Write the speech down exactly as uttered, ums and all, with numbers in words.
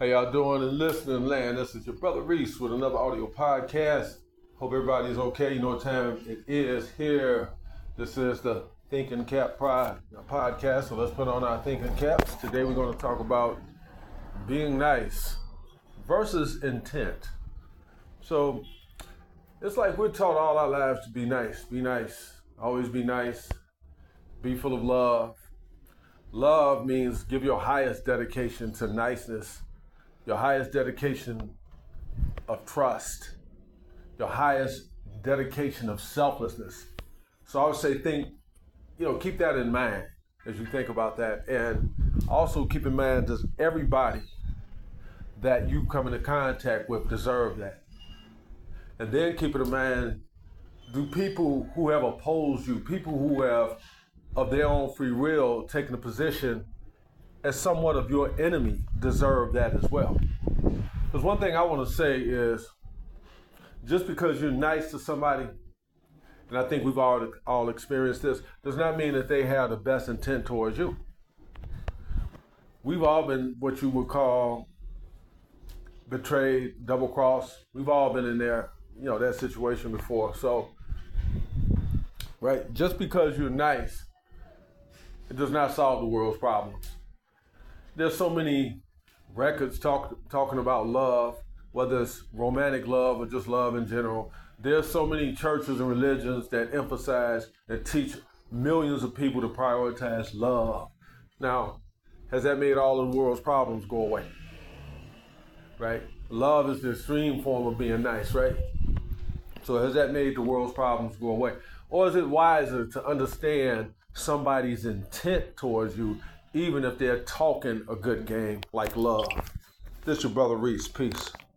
How y'all doing in listening land? This is your brother Reese with another audio podcast. Hope everybody's okay. You know what time it is here. This is the Thinking Cap Pride podcast. So let's put on our thinking caps. Today we're going to talk about being nice versus intent. So it's like we're taught all our lives to be nice. Be nice. Always be nice. Be full of love. Love means give your highest dedication to niceness. Your highest dedication of trust, your highest dedication of selflessness. So I would say think, you know, keep that in mind as you think about that. And also keep in mind, does everybody that you come into contact with deserve that? And then keep it in mind, do people who have opposed you, people who have of their own free will taken a position as somewhat of your enemy, deserve that as well? Because one thing I want to say is, just because you're nice to somebody, and I think we've all all experienced this, does not mean that they have the best intent towards you. We've all been what you would call betrayed, double-crossed. We've all been in there, you know, that situation before. So, right, just because you're nice, it does not solve the world's problems. There's so many records talk, talking about love, whether it's romantic love or just love in general. There's so many churches and religions that emphasize and teach millions of people to prioritize love. Now, has that made all of the world's problems go away? Right? Love is the extreme form of being nice, right? So has that made the world's problems go away? Or is it wiser to understand somebody's intent towards you, even if they're talking a good game like love? This is your brother Reese. Peace.